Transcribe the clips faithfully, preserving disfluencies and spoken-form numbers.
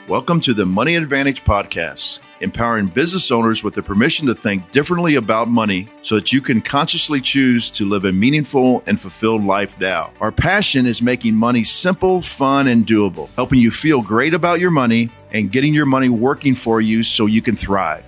Welcome to the Money Advantage Podcast, empowering business owners with the permission to think differently about money so that you can consciously choose to live a meaningful and fulfilled life now. Our passion is making money simple, fun, and doable, helping you feel great about your money and getting your money working for you so you can thrive.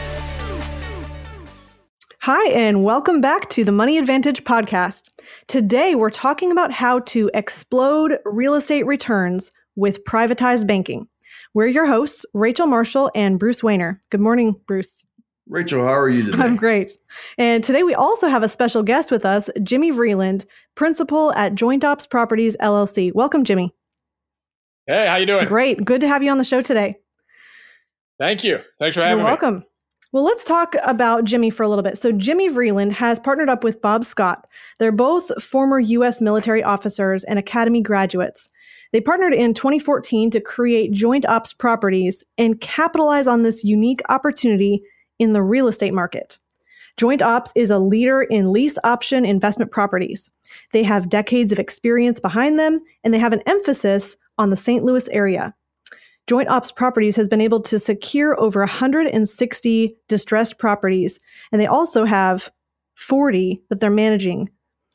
Hi, and welcome back to the Money Advantage Podcast. Today, we're talking about how to explode real estate returns with privatized banking. We're your hosts, Rachel Marshall and Bruce Wehner. Good morning, Bruce. Rachel, how are you today? I'm great. And today we also have a special guest with us, Jimmy Vreeland, principal at Joint Ops Properties, L L C. Welcome, Jimmy. Hey, how you doing? Great. Good to have you on the show today. Thank you. Thanks for having You're me. You're welcome. Well, let's talk about Jimmy for a little bit. So Jimmy Vreeland has partnered up with Bob Scott. They're both former U S military officers and academy graduates. They partnered in twenty fourteen to create Joint Ops Properties and capitalize on this unique opportunity in the real estate market. Joint Ops is a leader in lease option investment properties. They have decades of experience behind them, and they have an emphasis on the Saint Louis area. Joint Ops Properties has been able to secure over one hundred sixty distressed properties, and they also have forty that they're managing,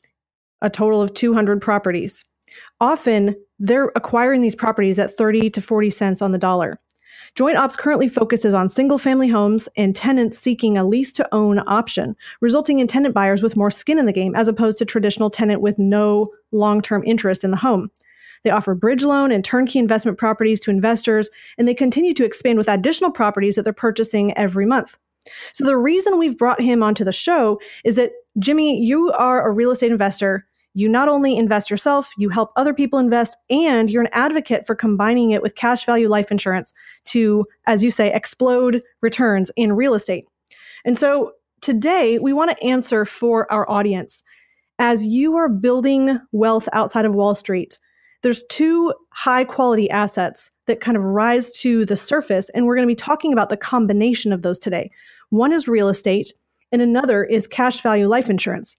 a total of two hundred properties. Often, they're acquiring these properties at thirty to forty cents on the dollar. Joint Ops currently focuses on single-family homes and tenants seeking a lease-to-own option, resulting in tenant buyers with more skin in the game as opposed to traditional tenant with no long-term interest in the home. They offer bridge loan and turnkey investment properties to investors, and they continue to expand with additional properties that they're purchasing every month. So the reason we've brought him onto the show is that, Jimmy, you are a real estate investor. You not only invest yourself, you help other people invest, and you're an advocate for combining it with cash value life insurance to, as you say, explode returns in real estate. And so today we want to answer for our audience. As you are building wealth outside of Wall Street, there's two high quality assets that kind of rise to the surface, and we're going to be talking about the combination of those today. One is real estate, and another is cash value life insurance.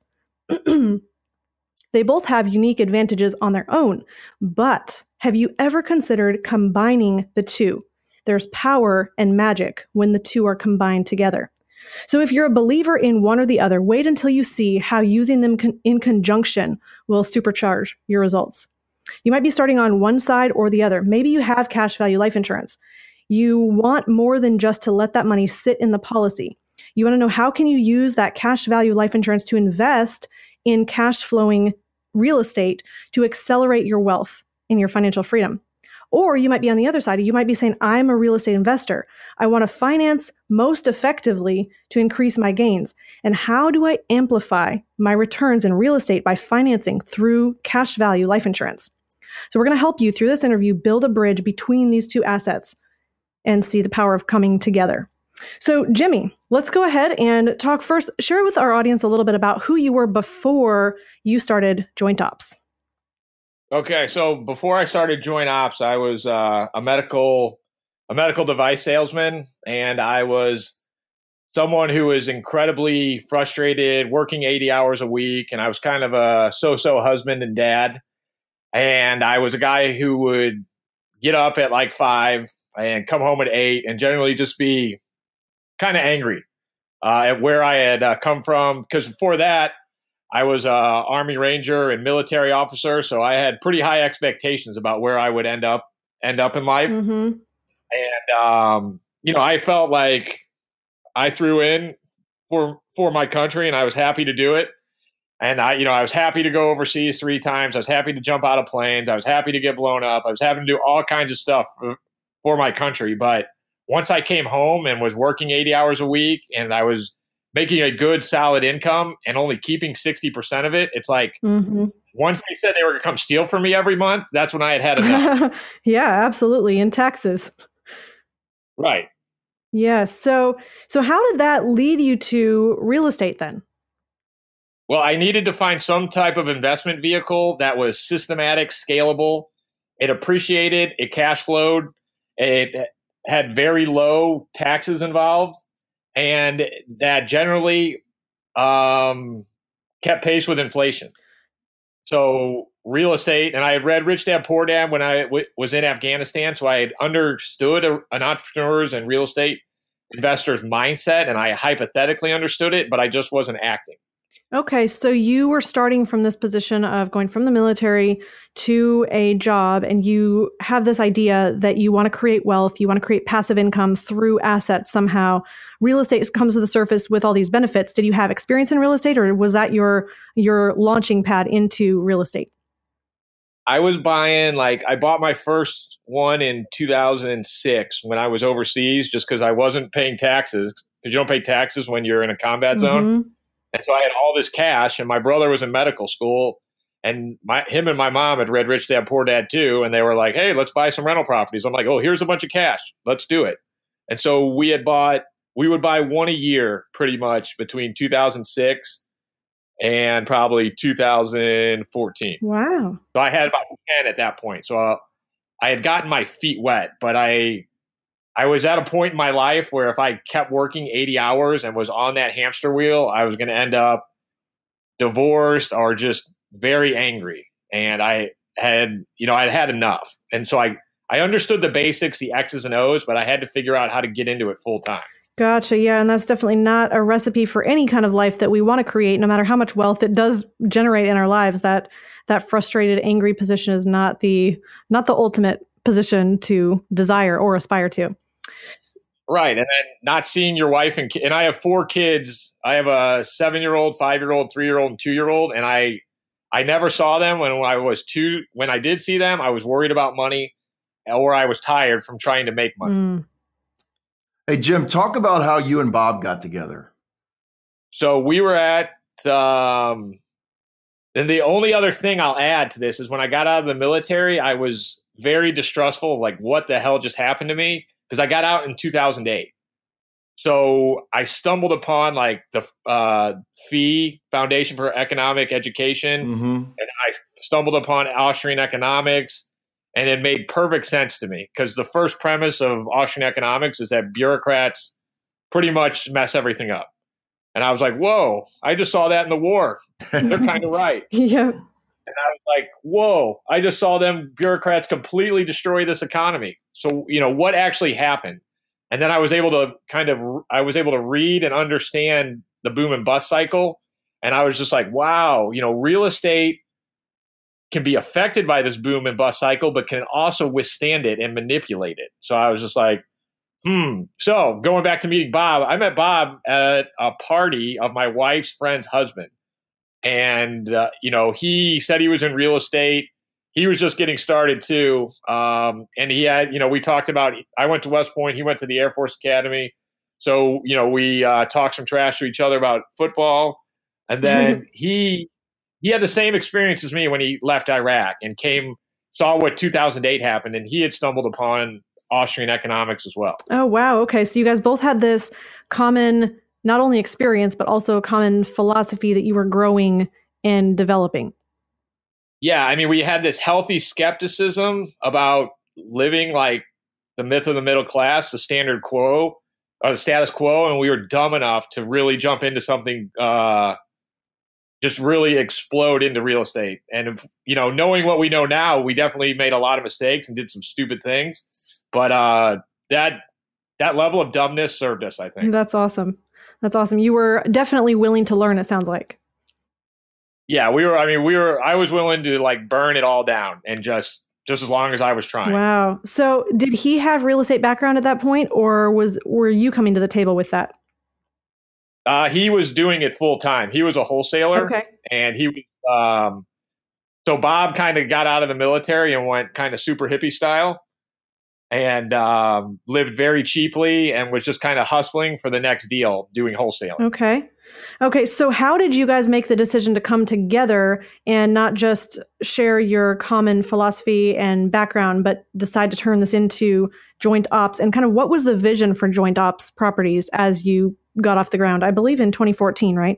They both have unique advantages on their own, but have you ever considered combining the two? There's power and magic when the two are combined together. So if you're a believer in one or the other, wait until you see how using them con- in conjunction will supercharge your results. You might be starting on one side or the other. Maybe you have cash value life insurance. You want more than just to let that money sit in the policy. You want to know, how can you use that cash value life insurance to invest in cash flowing real estate to accelerate your wealth and your financial freedom? Or you might be on the other side. You might be saying, I'm a real estate investor. I want to finance most effectively to increase my gains. And how do I amplify my returns in real estate by financing through cash value life insurance? So we're going to help you through this interview build a bridge between these two assets and see the power of coming together. So Jimmy, let's go ahead and talk first. Share with our audience a little bit about who you were before you started Joint Ops. Okay, so before I started Joint Ops, I was uh, a medical a medical device salesman, and I was someone who was incredibly frustrated, working eighty hours a week, and I was kind of a so-so husband and dad. And I was a guy who would get up at like five and come home at eight, and generally just be kind of angry uh, at where I had uh, come from. Because before that, I was a Army Ranger and military officer, so I had pretty high expectations about where I would end up end up in life. Mm-hmm. And um, you know, I felt like I threw in for for my country, and I was happy to do it. And I, you know, I was happy to go overseas three times. I was happy to jump out of planes. I was happy to get blown up. I was happy to do all kinds of stuff for, for my country. But once I came home and was working eighty hours a week, and I was making a good, solid income and only keeping sixty percent of it, it's like, mm-hmm. once they said they were going to come steal from me every month, that's when I had had enough. Yeah, absolutely. In taxes. Right. Yeah. So, so how did that lead you to real estate then? Well, I needed to find some type of investment vehicle that was systematic, scalable. It appreciated, it cash flowed, it had very low taxes involved, and that generally um, kept pace with inflation. So real estate, and I had read Rich Dad Poor Dad when I w- was in Afghanistan. So I had understood a, an entrepreneur's and real estate investor's mindset, and I hypothetically understood it, but I just wasn't acting. Okay, so you were starting from this position of going from the military to a job, and you have this idea that you want to create wealth, you want to create passive income through assets somehow. Real estate comes to the surface with all these benefits. Did you have experience in real estate, or was that your your launching pad into real estate? I was buying, like, I bought my first one in two thousand six when I was overseas, just because I wasn't paying taxes. Because you don't pay taxes when you're in a combat zone. Mm-hmm. And so I had all this cash, and my brother was in medical school, and my him and my mom had read Rich Dad Poor Dad too, and they were like, "Hey, let's buy some rental properties." I'm like, "Oh, here's a bunch of cash. Let's do it." And so we had bought, we would buy one a year pretty much between two thousand six and probably two thousand fourteen. Wow. So I had about ten at that point. So uh, I had gotten my feet wet, but I I was at a point in my life where if I kept working eighty hours and was on that hamster wheel, I was going to end up divorced or just very angry. And I had, you know, I'd had enough. And so I, I understood the basics, the X's and O's, but I had to figure out how to get into it full time. Gotcha. Yeah. And that's definitely not a recipe for any kind of life that we want to create, no matter how much wealth it does generate in our lives. That that frustrated, angry position is not the not the ultimate position to desire or aspire to. Right. And then not seeing your wife and and I have four kids. I have a seven-year-old, five-year-old, three-year-old, and two-year-old. And I I never saw them when I was two. When I did see them, I was worried about money or I was tired from trying to make money. Mm. Hey, Jim, talk about how you and Bob got together. So we were at, um, and the only other thing I'll add to this is when I got out of the military, I was very distrustful of like, what the hell just happened to me? Because I got out in two thousand eight. So I stumbled upon like the uh, F E E, Foundation for Economic Education, Mm-hmm. and I stumbled upon Austrian economics, and it made perfect sense to me because the first premise of Austrian economics is that bureaucrats pretty much mess everything up. And I was like, whoa, I just saw that in the war. They're kind of right. Yeah. And I was like, whoa, I just saw them bureaucrats completely destroy this economy. So, you know, what actually happened? And then I was able to kind of, I was able to read and understand the boom and bust cycle. And I was just like, wow, you know, real estate can be affected by this boom and bust cycle, but can also withstand it and manipulate it. So I was just like, hmm. So going back to meeting Bob, I met Bob at a party of my wife's friend's husband. And, uh, you know, he said he was in real estate. He was just getting started too. Um, and he had, you know, we talked about, I went to West Point. He went to the Air Force Academy. So, you know, we uh, talked some trash to each other about football. And then he, he had the same experience as me when he left Iraq and came, saw what two thousand eight happened. And he had stumbled upon Austrian economics as well. Oh, wow. Okay. So you guys both had this common, not only experience, but also a common philosophy that you were growing and developing. Yeah. I mean, we had this healthy skepticism about living like the myth of the middle class, the standard quo, or the status quo. And we were dumb enough to really jump into something, uh, just really explode into real estate. And, you know, knowing what we know now, we definitely made a lot of mistakes and did some stupid things. But uh, that that level of dumbness served us, I think. That's awesome. That's awesome. You were definitely willing to learn, it sounds like. Yeah, we were, I mean, we were, I was willing to like burn it all down and just, just as long as I was trying. Wow. So did he have real estate background at that point, or was, were you coming to the table with that? Uh, he was doing it full time. He was a wholesaler. Okay. And he was, um, so Bob kind of got out of the military and went kind of super hippie style and um, lived very cheaply and was just kind of hustling for the next deal doing wholesaling. Okay. Okay. So how did you guys make the decision to come together and not just share your common philosophy and background, but decide to turn this into joint ops? And kind of what was the vision for joint ops properties as you got off the ground? I believe in twenty fourteen, right?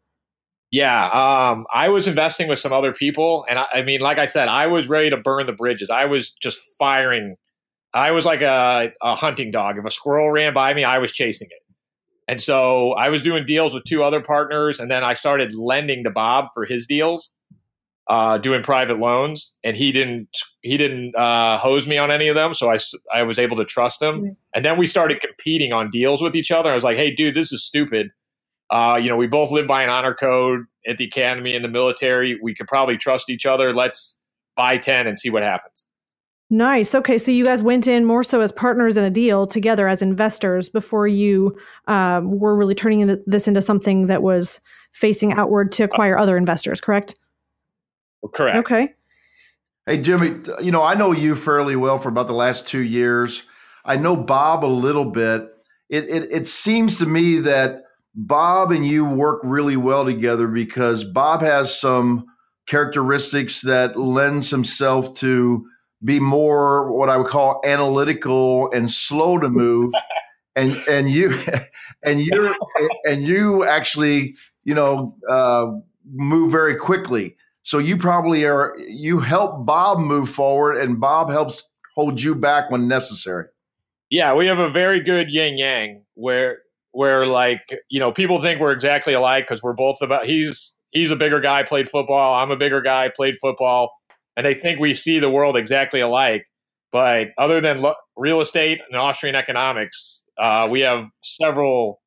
Yeah. Um, I was investing with some other people. And I, I mean, like I said, I was ready to burn the bridges. I was just firing. I was like a, a hunting dog. If a squirrel ran by me, I was chasing it. And so I was doing deals with two other partners, and then I started lending to Bob for his deals. uh, doing private loans, and he didn't he didn't uh, hose me on any of them, so I, I was able to trust him. Mm-hmm. And then we started competing on deals with each other. I was like, hey, dude, this is stupid. Uh, you know, we both live by an honor code at the academy in the military. We could probably trust each other. Let's buy ten and see what happens. Nice. Okay, so you guys went in more so as partners in a deal together as investors before you um, were really turning this into something that was facing outward to acquire other investors, correct? Correct. Okay. Hey, Jimmy, you know, I know you fairly well for about the last two years. I know Bob a little bit. It, it, it seems to me that Bob and you work really well together because Bob has some characteristics that lends himself to be more what I would call analytical and slow to move. and and you and you and you actually, you know, uh, move very quickly. So you probably are, you help Bob move forward and Bob helps hold you back when necessary. Yeah, we have a very good yin yang where, where like, you know, people think we're exactly alike because we're both about, he's, he's a bigger guy, played football. I'm a bigger guy, played football. And they think we see the world exactly alike. But other than lo- real estate and Austrian economics, uh, we have several,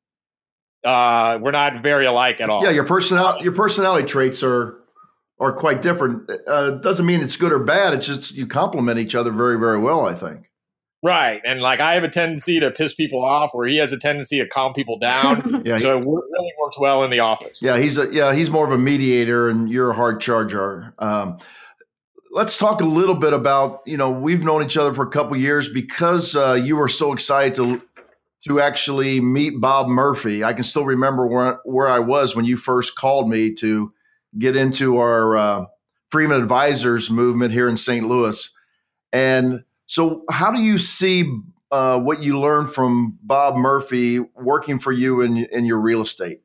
uh, we're not very alike at all. Yeah, your personality, your personality traits are, are quite different. Uh, doesn't mean it's good or bad. It's just you complement each other very, very well, I think. Right. And like I have a tendency to piss people off where he has a tendency to calm people down. yeah, so he, it really works well in the office. Yeah, he's a, yeah, he's more of a mediator and you're a hard charger. Um, let's talk a little bit about, you know, we've known each other for a couple of years because uh, you were so excited to to actually meet Bob Murphy. I can still remember where, where I was when you first called me to get into our uh, Freeman Advisors movement here in Saint Louis. And so how do you see uh, what you learned from Bob Murphy working for you in, in your real estate?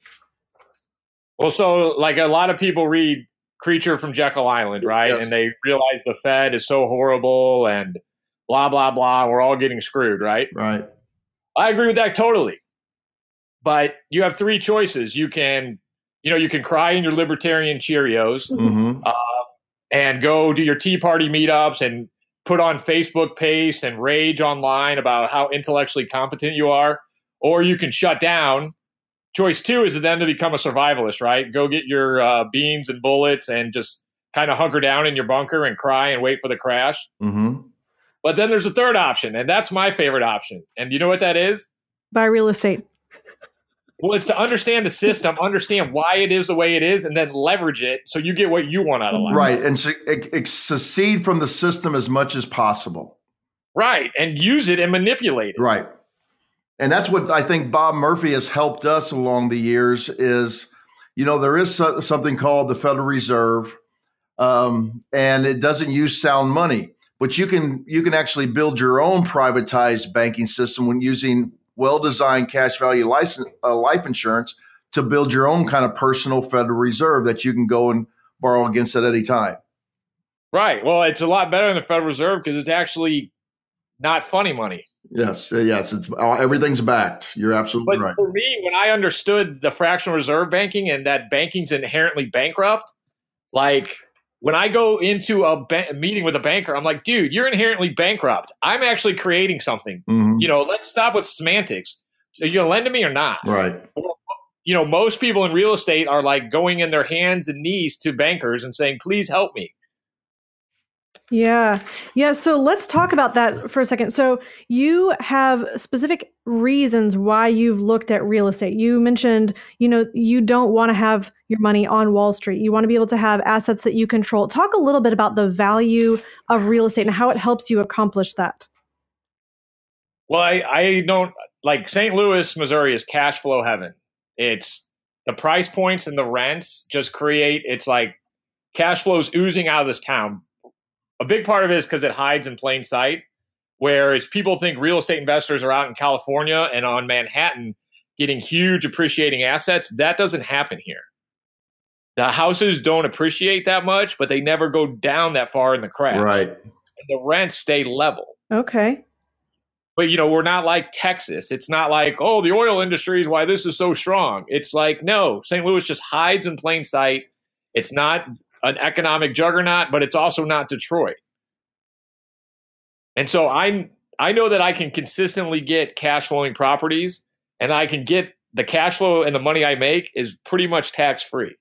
Well, so like a lot of people read Creature from Jekyll Island, right? Yes. And they realize the Fed is so horrible and blah, blah, blah. We're all getting screwed, right? Right. I agree with that totally. But you have three choices. You can You know, you can cry in your libertarian Cheerios mm-hmm. uh, and go do your Tea Party meetups and put on Facebook paste and rage online about how intellectually competent you are. Or you can shut down. Choice two is then to become a survivalist, right? Go get your uh, beans and bullets and just kind of hunker down in your bunker and cry and wait for the crash. Mm-hmm. But then there's a third option, and that's my favorite option. And you know what that is? Buy real estate. Well, it's to understand the system, understand why it is the way it is, and then leverage it so you get what you want out of life. Right, and su- secede from the system as much as possible. Right, and use it and manipulate it. Right. And that's what I think Bob Murphy has helped us along the years is, you know, there is so- something called the Federal Reserve, um, and it doesn't use sound money. But you can you can actually build your own privatized banking system when using well-designed cash value license, uh, life insurance to build your own kind of personal Federal Reserve that you can go and borrow against at any time. Right. Well, it's a lot better than the Federal Reserve because it's actually not funny money. Yes. Yes. It's everything's backed. You're absolutely but right. For me, when I understood the fractional reserve banking and that banking's inherently bankrupt, like when I go into a ba- meeting with a banker, I'm like, dude, you're inherently bankrupt. I'm actually creating something. Mm-hmm. You know, let's stop with semantics. Are you going to lend to me or not? Right. You know, most people in real estate are like going in their hands and knees to bankers and saying, please help me. Yeah. Yeah. So let's talk about that for a second. So you have specific reasons why you've looked at real estate. You mentioned, you know, you don't want to have your money on Wall Street. You want to be able to have assets that you control. Talk a little bit about the value of real estate and how it helps you accomplish that. Well, I, I don't like Saint Louis, Missouri is cash flow heaven. It's the price points and the rents just create, it's like cash flows oozing out of this town. A big part of it is because it hides in plain sight, whereas people think real estate investors are out in California and on Manhattan getting huge appreciating assets. That doesn't happen here. The houses don't appreciate that much, but they never go down that far in the crash. Right. And the rents stay level. Okay. But, you know, we're not like Texas. It's not like, oh, the oil industry is why this is so strong. It's like, no, Saint Louis just hides in plain sight. It's not an economic juggernaut, but it's also not Detroit. And so I I know that I can consistently get cash flowing properties, and I can get the cash flow, and the money I make is pretty much tax free.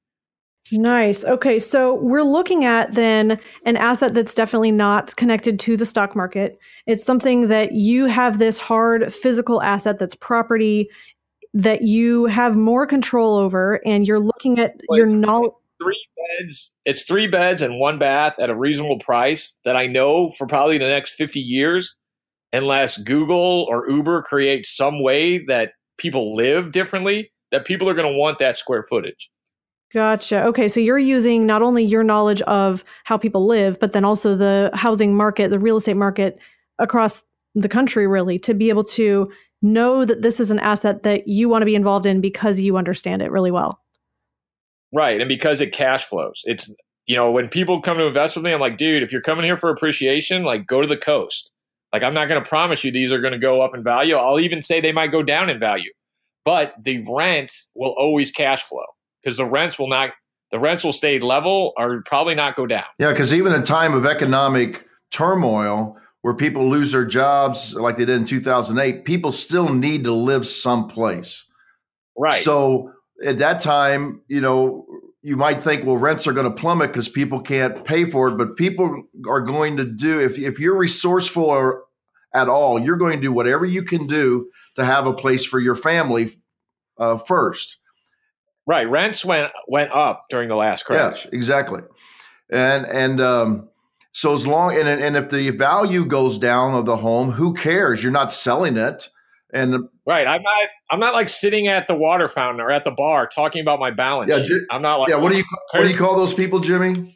Nice. Okay. So we're looking at then an asset that's definitely not connected to the stock market. It's something that you have this hard physical asset that's property that you have more control over, and you're looking at But your knowledge. Three beds. It's three beds and one bath at a reasonable price that I know for probably the next fifty years, unless Google or Uber create some way that people live differently, that people are going to want that square footage. Gotcha. Okay. So you're using not only your knowledge of how people live, but then also the housing market, the real estate market across the country, really, to be able to know that this is an asset that you want to be involved in because you understand it really well. Right. And because it cash flows. It's, you know, when people come to invest with me, I'm like, dude, if you're coming here for appreciation, like go to the coast. Like, I'm not going to promise you these are going to go up in value. I'll even say they might go down in value, but the rent will always cash flow. Because the rents will not, the rents will stay level or probably not go down. Yeah, because even in a time of economic turmoil where people lose their jobs like they did in two thousand eight, people still need to live someplace. Right. So at that time, you know, you might think, well, rents are going to plummet because people can't pay for it. But people are going to do, if, if you're resourceful or at all, you're going to do whatever you can do to have a place for your family uh, first. Right. Rents went went up during the last crash. Yes, exactly. And and um, so as long and and if the value goes down of the home, who cares? You're not selling it. And right. I'm not I'm not like sitting at the water fountain or at the bar talking about my balance yeah, sheet. I'm not like yeah. What do you what do you call those people, Jimmy?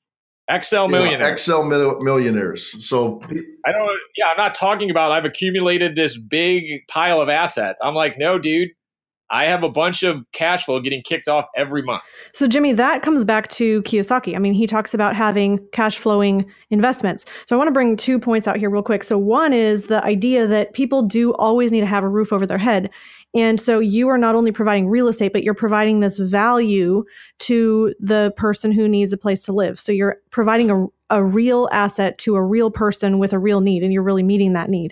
Excel millionaires. Yeah, Excel mil- millionaires. So I don't. Yeah, I'm not talking about I've accumulated this big pile of assets. I'm like, no, dude. I have a bunch of cash flow getting kicked off every month. So, Jimmy, that comes back to Kiyosaki. I mean, he talks about having cash flowing investments. So I want to bring two points out here real quick. So one is the idea that people do always need to have a roof over their head. And so you are not only providing real estate, but you're providing this value to the person who needs a place to live. So you're providing a, a real asset to a real person with a real need, and you're really meeting that need.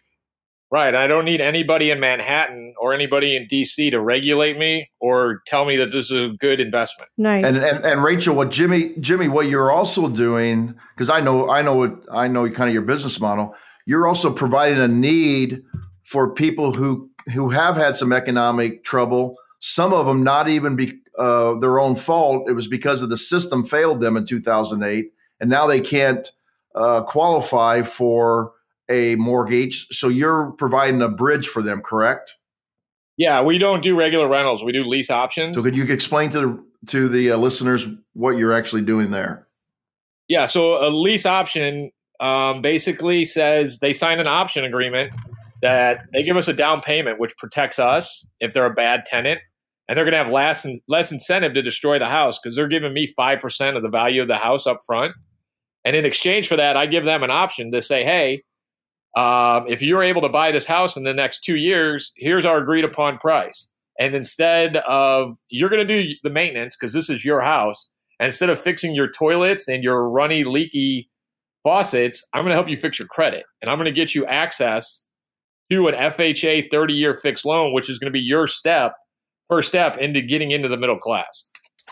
Right. I don't need anybody in Manhattan or anybody in D C to regulate me or tell me that this is a good investment. Nice. And and, and Rachel, what Jimmy Jimmy, what you're also doing, because I know I know what I know kind of your business model. You're also providing a need for people who who have had some economic trouble. Some of them not even be uh, their own fault. It was because of the system failed them in two thousand eight, and now they can't uh, qualify for a mortgage. So you're providing a bridge for them, correct? Yeah, we don't do regular rentals. We do lease options. So could you explain to the, to the uh, listeners what you're actually doing there? Yeah, so a lease option um, basically says they sign an option agreement that they give us a down payment, which protects us if they're a bad tenant. And they're going to have less, less incentive to destroy the house because they're giving me five percent of the value of the house up front. And in exchange for that, I give them an option to say, hey, Um, if you're able to buy this house in the next two years, here's our agreed upon price. And instead of, you're going to do the maintenance because this is your house. And instead of fixing your toilets and your runny, leaky faucets, I'm going to help you fix your credit. And I'm going to get you access to an F H A thirty-year fixed loan, which is going to be your step, first step into getting into the middle class.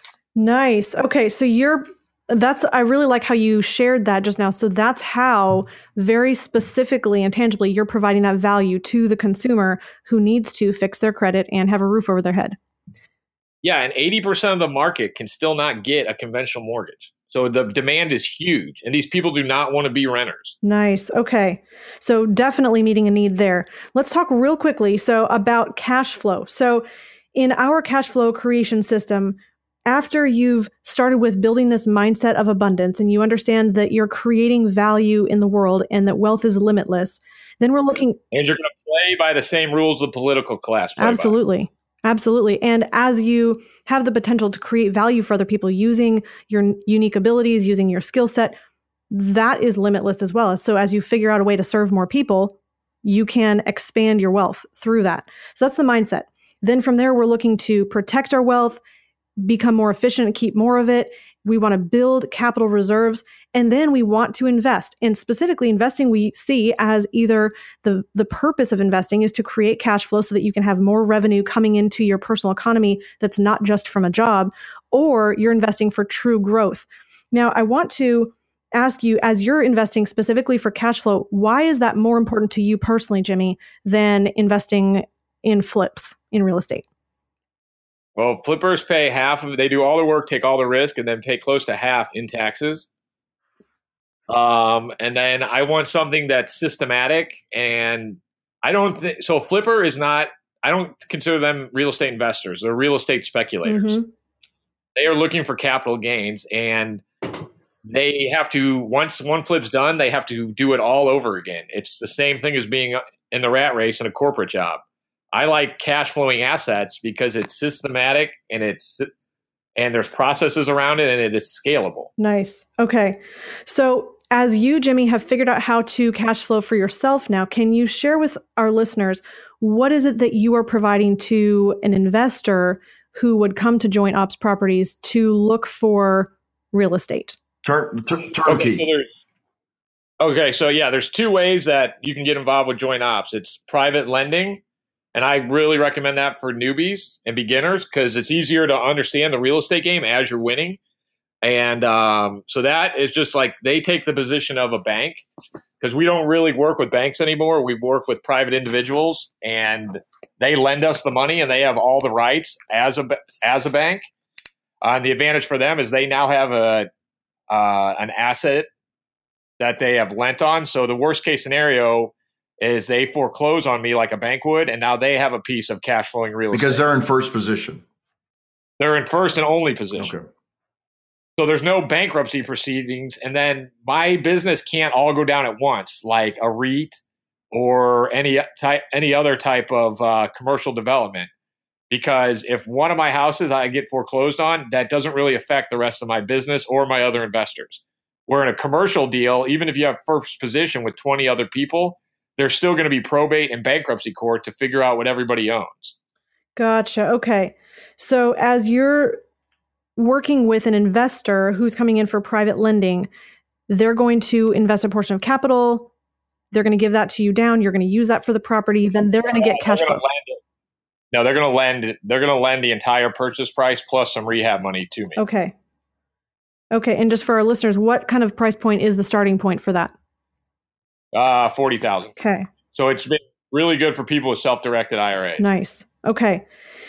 Nice. Okay. So you're That's, I really like how you shared that just now. So that's how very specifically and tangibly you're providing that value to the consumer who needs to fix their credit and have a roof over their head. Yeah. And eighty percent of the market can still not get a conventional mortgage. So the demand is huge and these people do not want to be renters. Nice. Okay. So definitely meeting a need there. Let's talk real quickly. So about cash flow. So in our cash flow creation system, after you've started with building this mindset of abundance and you understand that you're creating value in the world and that wealth is limitless, then we're looking. And you're going to play by the same rules the political class play Absolutely. by. Absolutely. And as you have the potential to create value for other people using your unique abilities, using your skill set, that is limitless as well. So as you figure out a way to serve more people, you can expand your wealth through that. So that's the mindset. Then from there, we're looking to protect our wealth, become more efficient, keep more of it, we want to build capital reserves, and then we want to invest. And specifically, investing we see as either the, the purpose of investing is to create cash flow so that you can have more revenue coming into your personal economy that's not just from a job, or you're investing for true growth. Now, I want to ask you, as you're investing specifically for cash flow, why is that more important to you personally, Jimmy, than investing in flips in real estate? Well, flippers pay half of it. They do all the work, take all the risk, and then pay close to half in taxes. Um, and then I want something that's systematic. And I don't think so. Flipper is not, I don't consider them real estate investors. They're real estate speculators. Mm-hmm. They are looking for capital gains, and they have to, once one flip's done, they have to do it all over again. It's the same thing as being in the rat race in a corporate job. I like cash flowing assets because it's systematic and it's and there's processes around it and it is scalable. Nice. Okay. So as you, Jimmy, have figured out how to cash flow for yourself now, can you share with our listeners, what is it that you are providing to an investor who would come to Joint Ops Properties to look for real estate? Turn, turn, turnkey. Okay, so okay, so yeah, there's two ways that you can get involved with Joint Ops. It's private lending. And I really recommend that for newbies and beginners because it's easier to understand the real estate game as you're winning. And um, so that is just like they take the position of a bank because we don't really work with banks anymore. We work with private individuals and they lend us the money and they have all the rights as a, as a bank. Uh, and the advantage for them is they now have a uh, an asset that they have lent on. So the worst case scenario is they foreclose on me like a bank would, and now they have a piece of cash flowing real estate. Because they're in first position. They're in first and only position. Okay. So there's no bankruptcy proceedings, and then my business can't all go down at once, like a REIT or any type, any other type of uh, commercial development. Because if one of my houses I get foreclosed on, that doesn't really affect the rest of my business or my other investors. Where in a commercial deal, even if you have first position with twenty other people, there's still going to be probate and bankruptcy court to figure out what everybody owns. Gotcha. Okay. So as you're working with an investor who's coming in for private lending, they're going to invest a portion of capital. They're going to give that to you down. You're going to use that for the property. Then they're going to get cash flow. No, they're going to lend. They're going to lend the entire purchase price plus some rehab money to me. Okay. Okay. And just for our listeners, what kind of price point is the starting point for that? Uh, forty thousand. Okay. So it's been really good for people with self-directed I R As. Nice. Okay.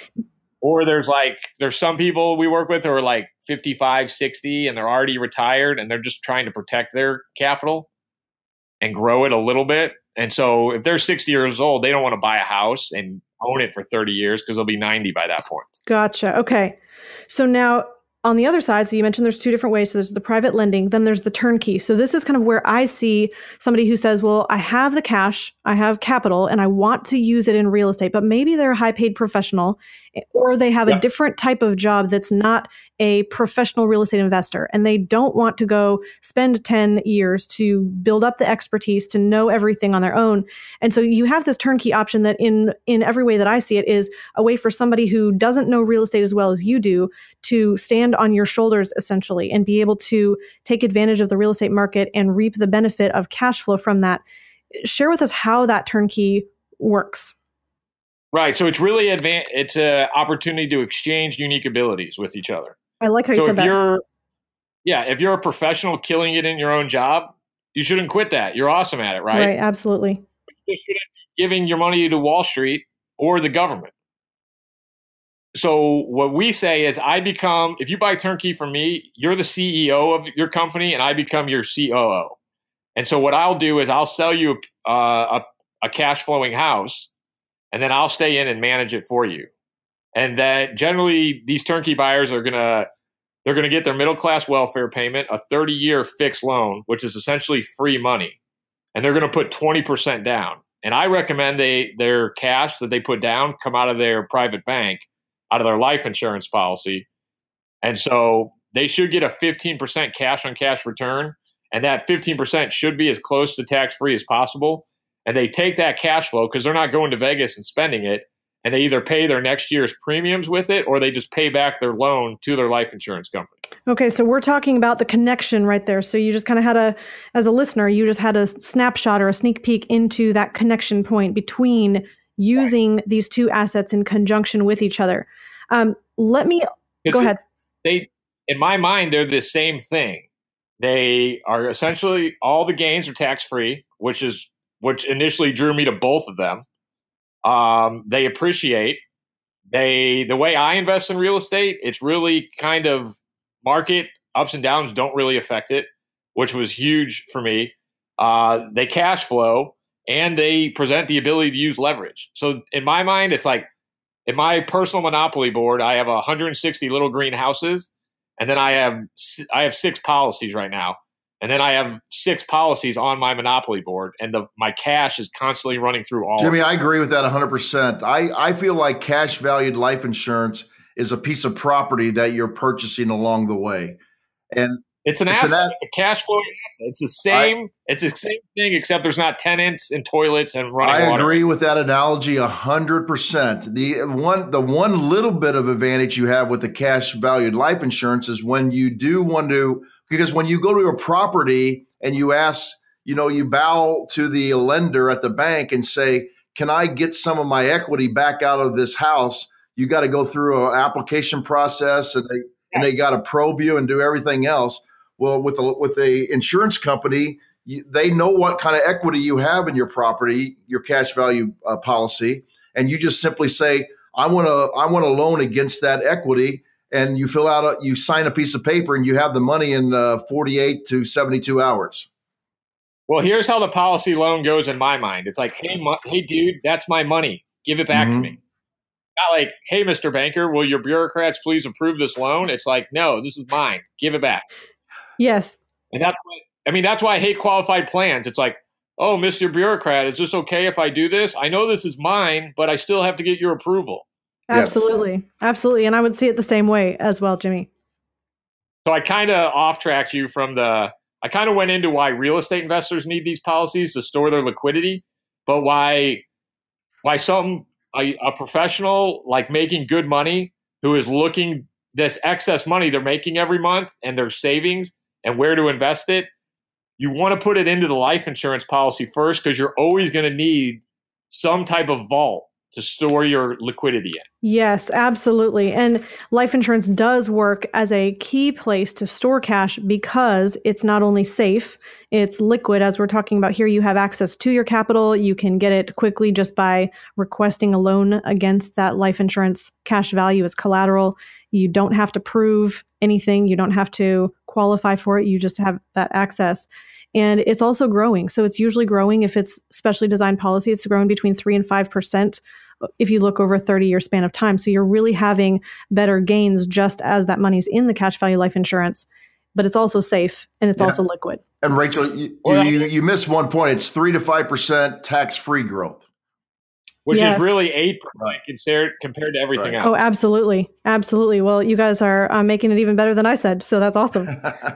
Or there's like, there's some people we work with who are like fifty-five, sixty, and they're already retired and they're just trying to protect their capital and grow it a little bit. And so if they're sixty years old, they don't want to buy a house and own it for thirty years because they'll be ninety by that point. Gotcha. Okay. So now on the other side, so you mentioned there's two different ways. So there's the private lending, then there's the turnkey. So this is kind of where I see somebody who says, well, I have the cash, I have capital, and I want to use it in real estate, but maybe they're a high paid professional or they have yeah. a different type of job that's not a professional real estate investor. And they don't want to go spend ten years to build up the expertise to know everything on their own. And so you have this turnkey option that in, in every way that I see it is a way for somebody who doesn't know real estate as well as you do to stand on your shoulders essentially and be able to take advantage of the real estate market and reap the benefit of cash flow from that. Share with us how that turnkey works. Right. So it's really advan- it's an opportunity to exchange unique abilities with each other. I like how you so said if that. You're, yeah. If you're a professional killing it in your own job, you shouldn't quit that. You're awesome at it, right? Right. Absolutely. You shouldn't be giving your money to Wall Street or the government. So what we say is I become, if you buy turnkey from me, you're the C E O of your company and I become your C O O. And so what I'll do is I'll sell you uh, a, a cash flowing house and then I'll stay in and manage it for you. And that generally these turnkey buyers are going to, they're going to get their middle class welfare payment, a thirty year fixed loan, which is essentially free money. And they're going to put twenty percent down. And I recommend they, their cash that they put down come out of their private bank, out of their life insurance policy. And so they should get a fifteen percent cash on cash return. And that fifteen percent should be as close to tax free as possible. And they take that cash flow because they're not going to Vegas and spending it. and they either pay their next year's premiums with it or they just pay back their loan to their life insurance company. Okay, so we're talking about the connection right there. So you just kind of had a, as a listener, you just had a snapshot or a sneak peek into that connection point between using right. these two assets in conjunction with each other. Um, let me, go it, ahead. They, in my mind, they're the same thing. They are essentially, all the gains are tax-free, which is, which initially drew me to both of them. Um, they appreciate. They, the way I invest in real estate, it's really kind of market ups and downs don't really affect it, which was huge for me. Uh, they cash flow and they present the ability to use leverage. So in my mind, it's like in my personal Monopoly board, I have one hundred sixty little green houses, and then I have I have six policies right now, and then I have six policies on my Monopoly board, and the my cash is constantly running through all. Jimmy, of I agree with that one hundred percent. I I feel like cash valued life insurance is a piece of property that you're purchasing along the way. And it's an, it's asset. an It's a cash flowing asset. It's the same. I, it's the same thing, except there's not tenants and toilets and running I water. agree with that analogy a hundred percent. The one, the one little bit of advantage you have with the cash valued life insurance is when you do want to, because when you go to a property and you ask, you know, you bow to the lender at the bank and say, can I get some of my equity back out of this house? You got to go through an application process, and they and they got to probe you and do everything else. Well, with a with a insurance company, you, they know what kind of equity you have in your property, your cash value uh, policy, and you just simply say, "I want to I want a loan against that equity," and you fill out a, you sign a piece of paper, and you have the money in uh, forty-eight to seventy-two hours. Well, here's how the policy loan goes in my mind. It's like, hey, mo- hey, dude, that's my money. Give it back mm-hmm. to me. Not like, hey, Mister Banker, will your bureaucrats please approve this loan? It's like, no, this is mine. Give it back. Yes. And that's why, I mean, that's why I hate qualified plans. It's like, oh, Mister Bureaucrat, is this okay if I do this? I know this is mine, but I still have to get your approval. Absolutely. Yes. Absolutely. And I would see it the same way as well, Jimmy. So I kind of off-tracked you from the, I kind of went into why real estate investors need these policies to store their liquidity, but why, why some, A, a professional like making good money who is looking this excess money they're making every month and their savings and where to invest it, you want to put it into the life insurance policy first because you're always going to need some type of vault to store your liquidity in. Yes, absolutely. And life insurance does work as a key place to store cash because it's not only safe, it's liquid. As we're talking about here, you have access to your capital. You can get it quickly just by requesting a loan against that life insurance cash value as collateral. You don't have to prove anything. You don't have to qualify for it. You just have that access. And it's also growing. So it's usually growing. If it's specially designed policy, it's growing between three and five percent if you look over a thirty year span of time. So you're really having better gains just as that money's in the cash value life insurance, but it's also safe and it's yeah. also liquid. And Rachel, you, well, you, you missed one point. It's three to five percent tax-free growth. Which yes. is really eight percent compared, compared to everything right. else. Oh, absolutely. Absolutely. Well, you guys are uh, making it even better than I said. So that's awesome.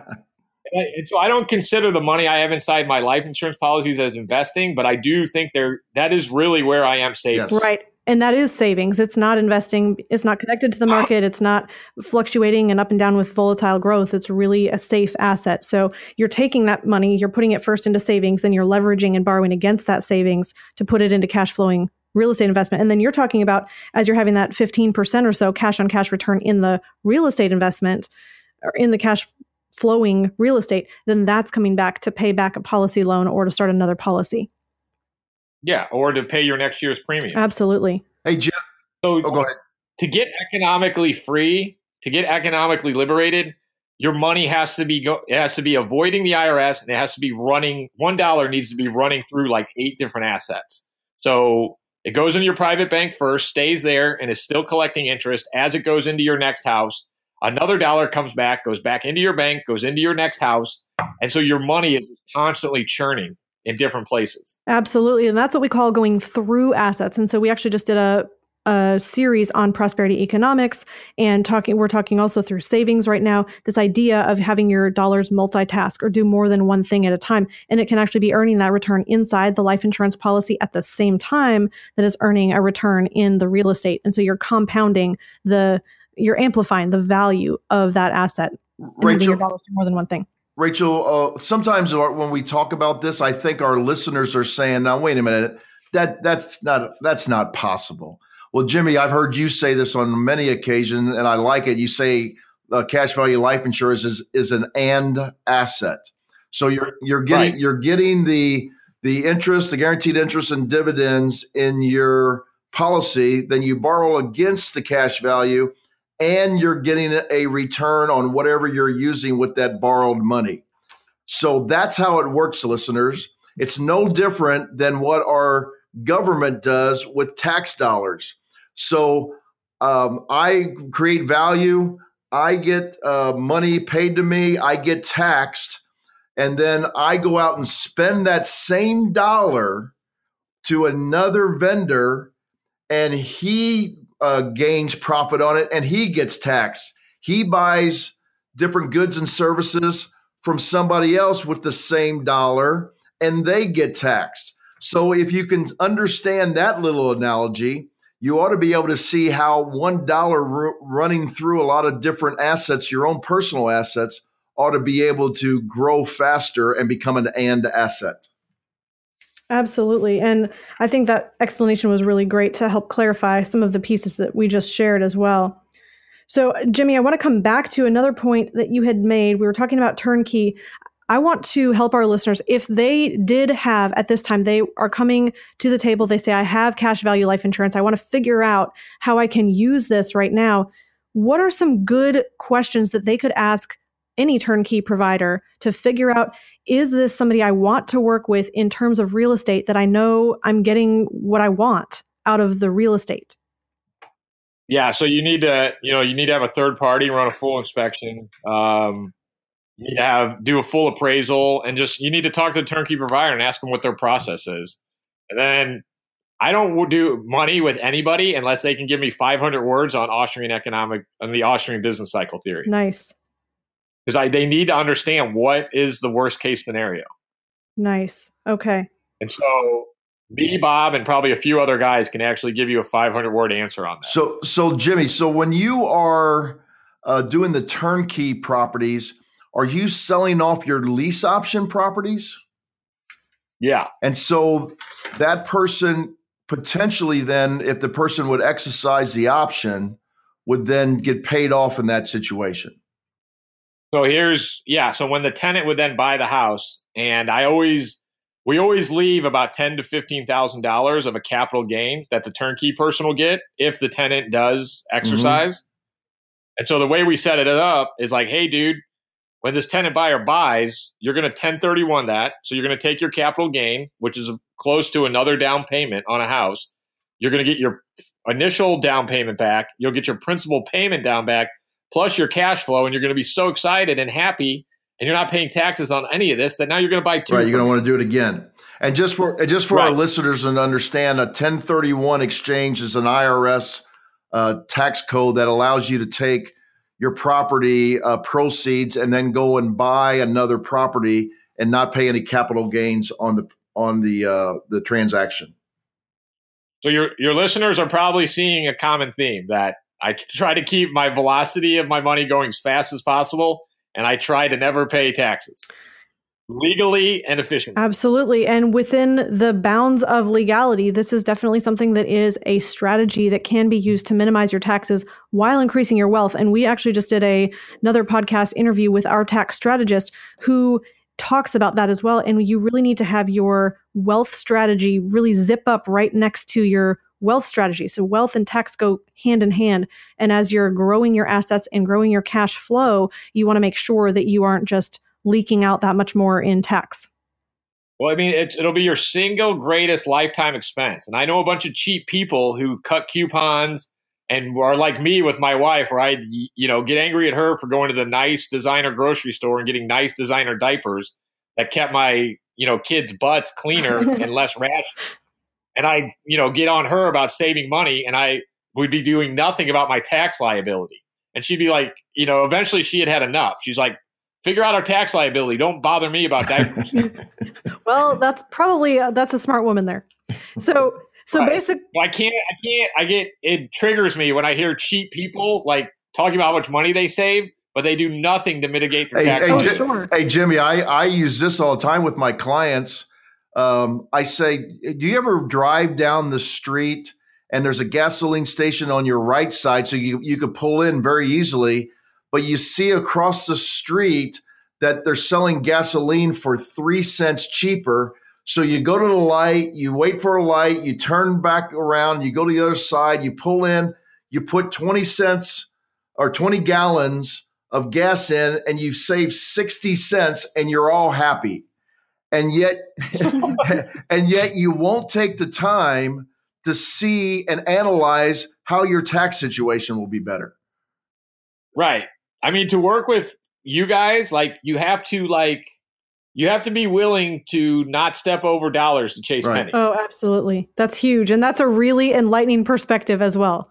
And so I don't consider the money I have inside my life insurance policies as investing, but I do think there that is really where I am saving. Yes. Right. And that is savings. It's not investing. It's not connected to the market. It's not fluctuating and up and down with volatile growth. It's really a safe asset. So you're taking that money, you're putting it first into savings, then you're leveraging and borrowing against that savings to put it into cash flowing real estate investment. And then you're talking about, as you're having that fifteen percent or so cash on cash return in the real estate investment or in the cash flowing real estate, then that's coming back to pay back a policy loan or to start another policy. Yeah, or to pay your next year's premium. Absolutely. Hey, Jim. So oh, go ahead. To get economically free, to get economically liberated, your money has to be go, it has to be avoiding the I R S, and it has to be running. One dollar needs to be running through like eight different assets. So it goes into your private bank first, stays there, and is still collecting interest as it goes into your next house. Another dollar comes back, goes back into your bank, goes into your next house. And so your money is constantly churning in different places. Absolutely. And that's what we call going through assets. And so we actually just did a, a series on prosperity economics and talking, we're talking also through savings right now, this idea of having your dollars multitask or do more than one thing at a time. And it can actually be earning that return inside the life insurance policy at the same time that it's earning a return in the real estate. And so you're compounding the, you're amplifying the value of that asset. Rachel, your dollars to more than one thing. Rachel, uh, sometimes when we talk about this, I think our listeners are saying, now, wait a minute, that that's not, that's not possible. Well, Jimmy, I've heard you say this on many occasions, and I like it. You say uh, cash value life insurance is, is an and asset. So you're you're getting right. you're getting the the interest, the guaranteed interest and dividends in your policy. Then you borrow against the cash value, and you're getting a return on whatever you're using with that borrowed money. So that's how it works, listeners. It's no different than what our government does with tax dollars. So um, I create value, I get uh, money paid to me, I get taxed, and then I go out and spend that same dollar to another vendor, and he uh, gains profit on it, and he gets taxed. He buys different goods and services from somebody else with the same dollar, and they get taxed. So if you can understand that little analogy, you ought to be able to see how one dollar r- running through a lot of different assets, your own personal assets, ought to be able to grow faster and become an and asset. Absolutely. And I think that explanation was really great to help clarify some of the pieces that we just shared as well. So, Jimmy, I want to come back to another point that you had made. We were talking about turnkey. I want to help our listeners. If they did have, at this time, they are coming to the table, they say, I have cash value life insurance. I want to figure out how I can use this right now. What are some good questions that they could ask any turnkey provider to figure out, is this somebody I want to work with in terms of real estate that I know I'm getting what I want out of the real estate? Yeah, so you need to, you know, you need to have a third party run a full inspection. Um, You need to have do a full appraisal, and just you need to talk to the turnkey provider and ask them what their process is. And then I don't do money with anybody unless they can give me five hundred words on Austrian economic on the Austrian business cycle theory. Nice. Because I they need to understand what is the worst case scenario. Nice. Okay. And so me, Bob, and probably a few other guys can actually give you a five hundred word answer on that. So, so Jimmy, so when you are uh, doing the turnkey properties, are you selling off your lease option properties? Yeah. And so that person potentially then, if the person would exercise the option, would then get paid off in that situation. So here's, yeah. So when the tenant would then buy the house, and I always, we always leave about ten to fifteen thousand dollars of a capital gain that the turnkey person will get if the tenant does exercise. Mm-hmm. And so the way we set it up is like, hey, dude, when this tenant buyer buys, you're going to ten thirty-one that. So you're going to take your capital gain, which is close to another down payment on a house. You're going to get your initial down payment back. You'll get your principal payment down back, plus your cash flow. And you're going to be so excited and happy, and you're not paying taxes on any of this, that now you're going to buy two. Right. You're going to want to do it again. And just for, just for right. our listeners to understand, a ten thirty-one exchange is an I R S uh, tax code that allows you to take your property uh, proceeds and then go and buy another property and not pay any capital gains on the on the uh, the transaction. So your your listeners are probably seeing a common theme that I try to keep my velocity of my money going as fast as possible, and I try to never pay taxes. Legally and efficiently. Absolutely. And within the bounds of legality, this is definitely something that is a strategy that can be used to minimize your taxes while increasing your wealth. And we actually just did a another podcast interview with our tax strategist who talks about that as well. And you really need to have your wealth strategy really zip up right next to your wealth strategy. So wealth and tax go hand in hand. And as you're growing your assets and growing your cash flow, you want to make sure that you aren't just leaking out that much more in tax. Well, I mean, it's, it'll be your single greatest lifetime expense. And I know a bunch of cheap people who cut coupons and are like me with my wife, where I, you know, get angry at her for going to the nice designer grocery store and getting nice designer diapers that kept my, you know, kids' butts cleaner and less rash. And I, you know, get on her about saving money. And I, would be doing nothing about my tax liability. And she'd be like, you know, eventually she had had enough. She's like, figure out our tax liability. Don't bother me about diapers. Well, that's probably, uh, that's a smart woman there. So, so right. basic. Well, I can't, I can't, I get, it triggers me when I hear cheap people like talking about how much money they save, but they do nothing to mitigate their hey, tax. Hey, oh, J- sure. hey, Jimmy, I, I use this all the time with my clients. Um, I say, do you ever drive down the street and there's a gasoline station on your right side, so you, you could pull in very easily, but you see across the street that they're selling gasoline for three cents cheaper. So you go to the light, you wait for a light, you turn back around, you go to the other side, you pull in, you put twenty cents or twenty gallons of gas in, and you save sixty cents, and you're all happy. And yet, and yet you won't take the time to see and analyze how your tax situation will be better. Right. I mean, to work with you guys, like you have to like, you have to be willing to not step over dollars to chase Right. pennies. Oh, absolutely. That's huge. And that's a really enlightening perspective as well.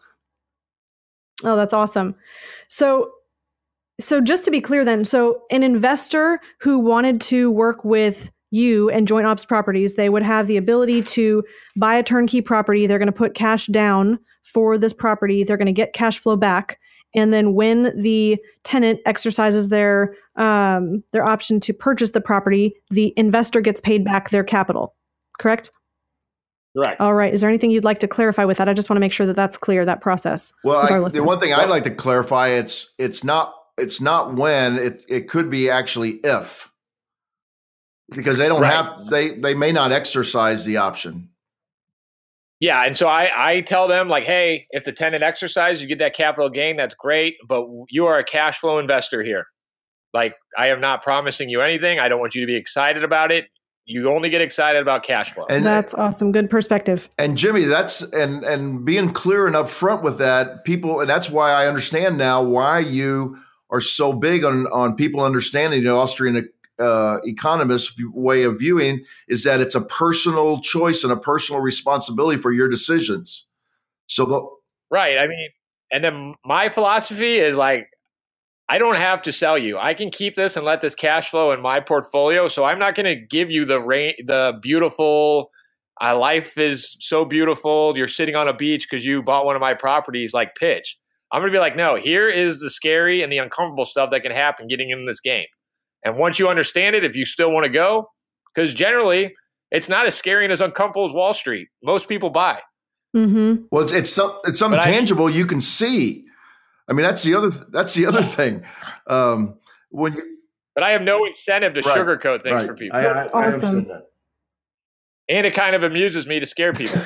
Oh, that's awesome. So, so just to be clear then, so an investor who wanted to work with you and Joint Ops Properties, they would have the ability to buy a turnkey property. They're going to put cash down for this property. They're going to get cash flow back. And then when the tenant exercises their um, their option to purchase the property, the investor gets paid back their capital. Correct? Correct. All right. Is there anything you'd like to clarify with that? I just want to make sure that that's clear, that process. Well, with our I, the listeners. one thing I'd like to clarify, it's it's not it's not when, it it could be actually if. Because they don't Right. have they they may not exercise the option. Yeah, and so I, I tell them like, hey, if the tenant exercises, you get that capital gain, that's great, but you are a cash flow investor here. Like, I am not promising you anything. I don't want you to be excited about it. You only get excited about cash flow. And That's awesome. Good perspective. And Jimmy, that's and and being clear and upfront with that, people, and that's why I understand now why you are so big on on people understanding the Austrian uh, economist way of viewing is that it's a personal choice and a personal responsibility for your decisions. So the right. I mean, and then my philosophy is like, I don't have to sell you. I can keep this and let this cash flow in my portfolio. So I'm not going to give you the rain, the beautiful, uh, life is so beautiful. You're sitting on a beach because you bought one of my properties like pitch. I'm going to be like, no, here is the scary and the uncomfortable stuff that can happen getting in this game. And once you understand it, if you still want to go, because generally it's not as scary and as uncomfortable as Wall Street. Most people buy. Mm-hmm. well, it's it's some it's something But I- tangible you can see. I mean, that's the other that's the other thing. Um, when you But I have no incentive to Right, sugarcoat things right. for people. I, That's I, I awesome. understand that. And it kind of amuses me to scare people.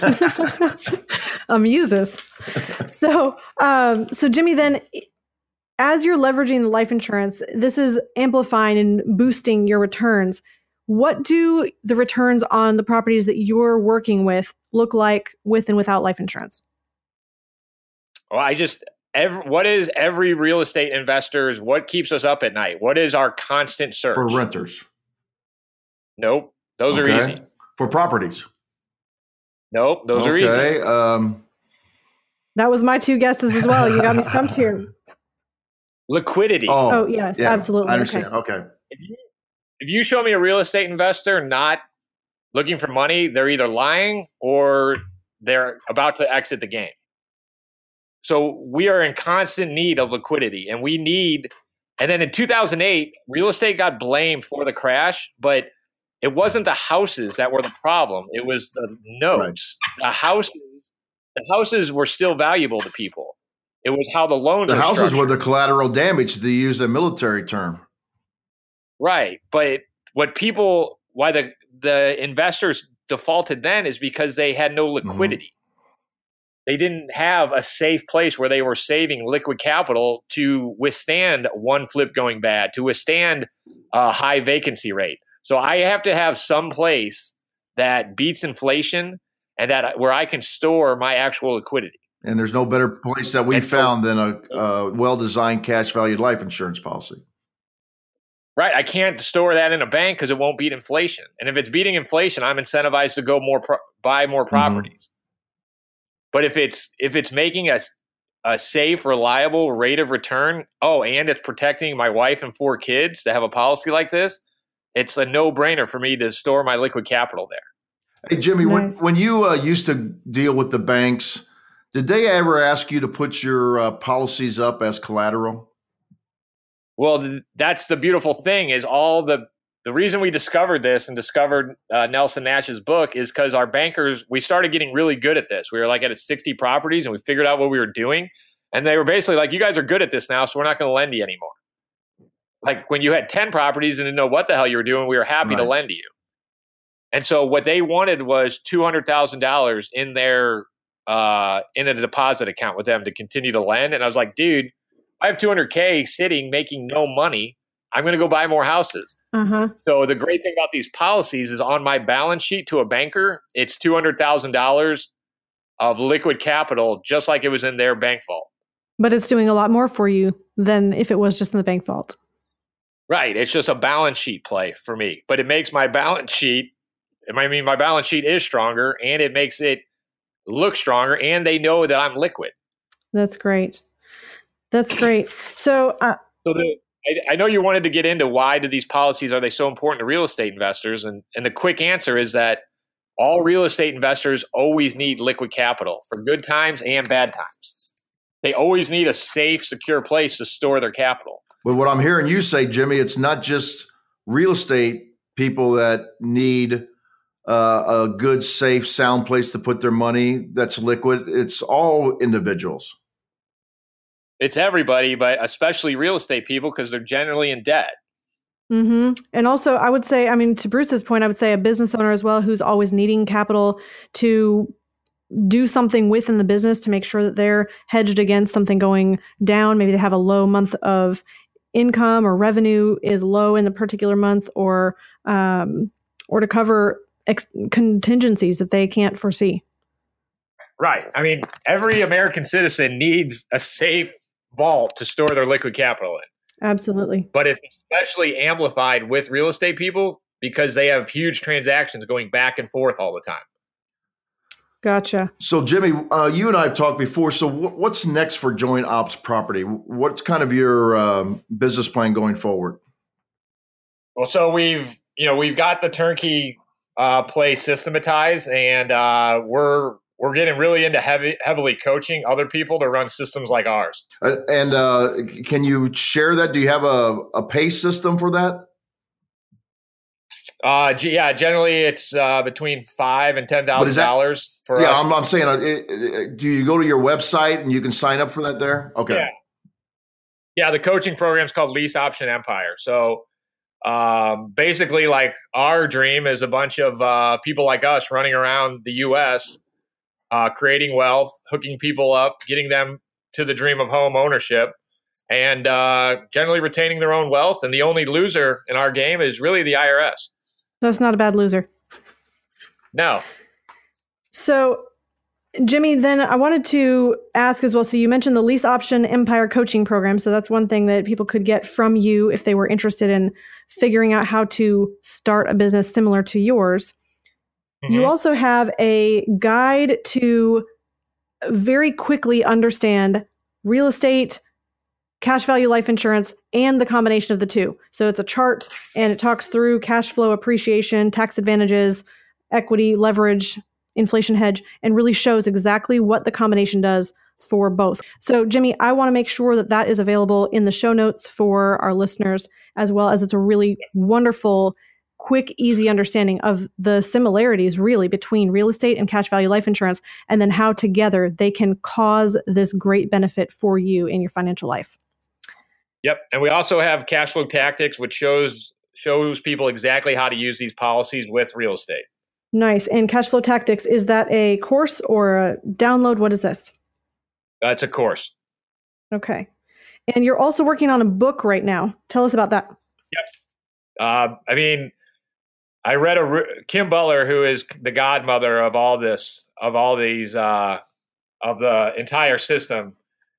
Amuses. So, um, so Jimmy, then as you're leveraging the life insurance, this is amplifying and boosting your returns. What do the returns on the properties that you're working with look like with and without life insurance? Well, I just, every, what is every real estate investor's, what keeps us up at night? What is our constant search? For renters. Nope. Those Okay. are easy. For properties. Nope. Those are easy. Okay. Um, That was my two guesses as well. You got me stumped here. Liquidity. Oh, yes, yeah, absolutely. I understand. Okay. Okay. If you, if you show me a real estate investor not looking for money, they're either lying or they're about to exit the game. So we are in constant need of liquidity, and we need, and then in two thousand eight, real estate got blamed for the crash, but it wasn't the houses that were the problem. It was the notes. Right. The houses, the houses were still valuable to people. It was how the loans The were houses structured. were the collateral damage, to use a military term. Right. But what people, why the, the investors defaulted then is because they had no liquidity. Mm-hmm. They didn't have a safe place where they were saving liquid capital to withstand one flip going bad, to withstand a high vacancy rate. So I have to have some place that beats inflation and that where I can store my actual liquidity. And there's no better place that we And so- found than a, a well-designed cash-valued life insurance policy. Right. I can't store that in a bank because it won't beat inflation. And if it's beating inflation, I'm incentivized to go more pro- buy more properties. But if it's if it's making a, a safe, reliable rate of return, oh, and it's protecting my wife and four kids to have a policy like this, it's a no-brainer for me to store my liquid capital there. Hey, Jimmy, Nice. when, when you uh, used to deal with the banks, did they ever ask you to put your uh, policies up as collateral? Well, th- that's the beautiful thing is all the the reason we discovered this and discovered uh, Nelson Nash's book is because our bankers, we started getting really good at this. We were like at sixty properties and we figured out what we were doing. And they were basically like, you guys are good at this now, so we're not going to lend you anymore. Like when you had ten properties and didn't know what the hell you were doing, we were happy Right. to lend to you. And so what they wanted was two hundred thousand dollars in their uh, in a deposit account with them to continue to lend. And I was like, dude, I have two hundred K sitting making no money. I'm going to go buy more houses. Uh-huh. So the great thing about these policies is on my balance sheet to a banker, it's two hundred thousand dollars of liquid capital, just like it was in their bank vault. But it's doing a lot more for you than if it was just in the bank vault. Right. It's just a balance sheet play for me, but it makes my balance sheet, I mean, my balance sheet is stronger and it makes it look stronger and they know that I'm liquid. That's great. That's great. So, uh, So the, I, I know you wanted to get into why do these policies, are they so important to real estate investors? And, and the quick answer is that all real estate investors always need liquid capital for good times and bad times. They always need a safe, secure place to store their capital. But what I'm hearing you say, Jimmy, it's not just real estate people that need uh, a good, safe, sound place to put their money that's liquid. It's all individuals. It's everybody, but especially real estate people because they're generally in debt. mm-hmm. And also, I would say, I mean, to Bruce's point, I would say a business owner as well who's always needing capital to do something within the business to make sure that they're hedged against something going down. Maybe they have a low month of income or revenue is low in the particular month, or um, or to cover ex- contingencies that they can't foresee. Right. I mean, every American citizen needs a safe vault to store their liquid capital in. Absolutely. But it's especially amplified with real estate people because they have huge transactions going back and forth all the time. Gotcha. So, Jimmy, uh, you and I have talked before. So w- what's next for Joint Ops Property? What's kind of your um, business plan going forward? Well, so we've, you know, we've got the turnkey uh, play systematized, and uh, we're we're getting really into heavy, heavily coaching other people to run systems like ours. Uh, and uh, can you share that? Do you have a, a pay system for that? Uh, g- yeah, generally it's uh, between five and ten thousand dollars for yeah, us. I'm, I'm saying, uh, it, it, do you go to your website and you can sign up for that there? Okay. Yeah, yeah. The coaching program is called Lease Option Empire. So um, basically, like our dream is a bunch of uh, people like us running around the U S, uh, creating wealth, hooking people up, getting them to the dream of home ownership, and uh, generally retaining their own wealth. And the only loser in our game is really the I R S. That's not a bad loser. No. So, Jimmy, then I wanted to ask as well. So you mentioned the Lease Option Empire coaching program. So that's one thing that people could get from you if they were interested in figuring out how to start a business similar to yours. Mm-hmm. You also have a guide to very quickly understand real estate, cash value life insurance, and the combination of the two. So it's a chart and it talks through cash flow appreciation, tax advantages, equity, leverage, inflation hedge, and really shows exactly what the combination does for both. So Jimmy, I want to make sure that that is available in the show notes for our listeners, as well as it's a really wonderful, quick, easy understanding of the similarities really between real estate and cash value life insurance, and then how together they can cause this great benefit for you in your financial life. Yep. And we also have Cash Flow Tactics, which shows shows people exactly how to use these policies with real estate. Nice. And Cash Flow Tactics, is that a course or a download? What is this? That's a course. Okay. And you're also working on a book right now. Tell us about that. Yep. Uh, I mean, I read a Kim Butler, who is the godmother of all this, of all these, uh, of the entire system.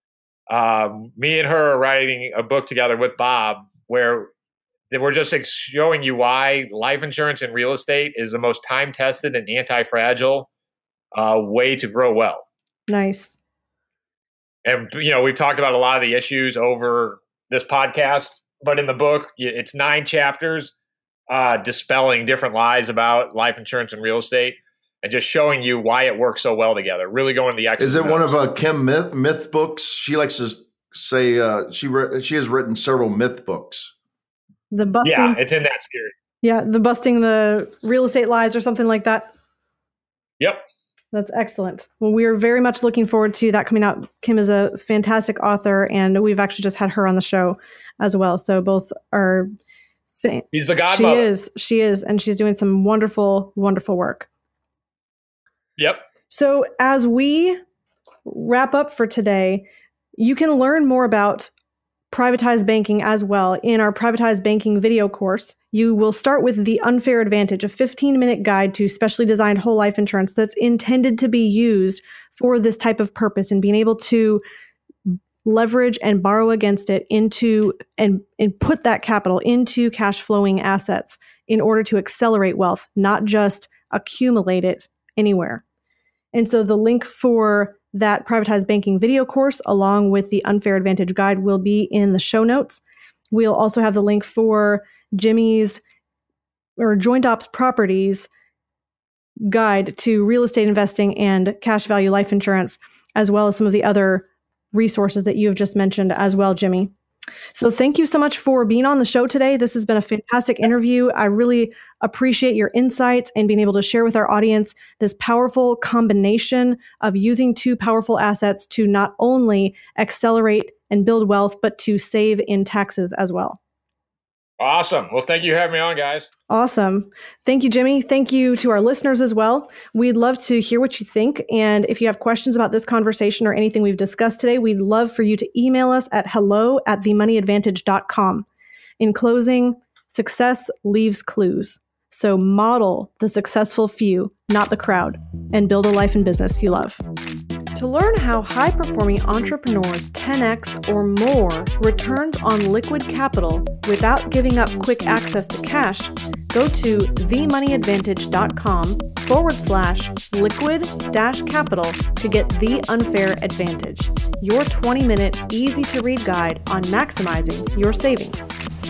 Um, me and her are writing a book together with Bob, where we're just showing you why life insurance and real estate is the most time-tested and anti-fragile uh, way to grow wealth. Nice. And, you know, we've talked about a lot of the issues over this podcast, but in the book, it's nine chapters uh, dispelling different lies about life insurance and real estate and just showing you why it works so well together. Really going to the X's. Is it one of uh, Kim Myth, myth books? She likes to say uh, she re- she has written several myth books. The busting. Yeah, it's in that series. Yeah, the busting the real estate lies or something like that. Yep. That's excellent. Well, we're very much looking forward to that coming out. Kim is a fantastic author, and we've actually just had her on the show as well. So both are. Fa- She's the godmother. She is. She is, and she's doing some wonderful, wonderful work. Yep. So as we wrap up for today, you can learn more about privatized banking as well in our privatized banking video course. You will start with The Unfair Advantage, a fifteen minute guide to specially designed whole life insurance that's intended to be used for this type of purpose and being able to leverage and borrow against it into and, and put that capital into cash flowing assets in order to accelerate wealth, not just accumulate it anywhere. And so the link for that privatized banking video course, along with the Unfair Advantage guide, will be in the show notes. We'll also have the link for Jimmy's or Joint Ops Properties guide to real estate investing and cash value life insurance, as well as some of the other resources that you have just mentioned as well, Jimmy. So thank you so much for being on the show today. This has been a fantastic interview. I really appreciate your insights and being able to share with our audience this powerful combination of using two powerful assets to not only accelerate and build wealth, but to save in taxes as well. Awesome. Well, thank you for having me on, guys. Awesome. Thank you, Jimmy. Thank you to our listeners as well. We'd love to hear what you think. And if you have questions about this conversation or anything we've discussed today, we'd love for you to email us at hello at the money advantage dot com. In closing, success leaves clues. So model the successful few, not the crowd, and build a life and business you love. To learn how high-performing entrepreneurs ten X or more returns on liquid capital without giving up quick access to cash, go to the money advantage dot com forward slash liquid dash capital to get The Unfair Advantage, your twenty minute easy-to-read guide on maximizing your savings.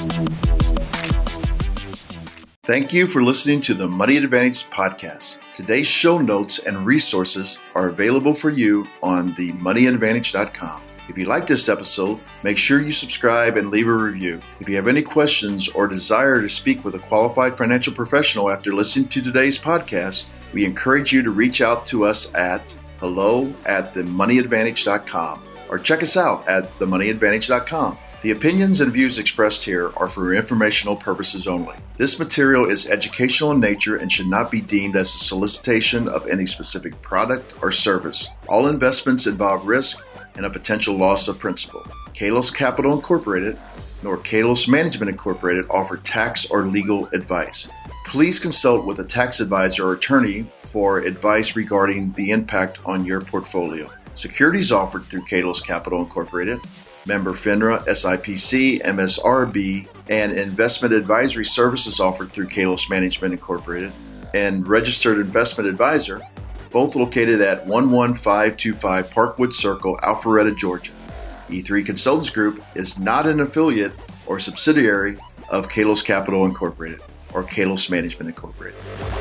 Thank you for listening to the Money Advantage podcast. Today's show notes and resources are available for you on the money advantage dot com. If you like this episode, make sure you subscribe and leave a review. If you have any questions or desire to speak with a qualified financial professional after listening to today's podcast, we encourage you to reach out to us at hello at the money advantage dot com or check us out at the money advantage dot com. The opinions and views expressed here are for informational purposes only. This material is educational in nature and should not be deemed as a solicitation of any specific product or service. All investments involve risk and a potential loss of principal. Kalos Capital Incorporated nor Kalos Management Incorporated offer tax or legal advice. Please consult with a tax advisor or attorney for advice regarding the impact on your portfolio. Securities offered through Kalos Capital Incorporated, member FINRA, S I P C, M S R B, and investment advisory services offered through Kalos Management Incorporated, and registered investment advisor, both located at one one five two five Parkwood Circle, Alpharetta, Georgia. E three Consultants Group is not an affiliate or subsidiary of Kalos Capital Incorporated or Kalos Management Incorporated.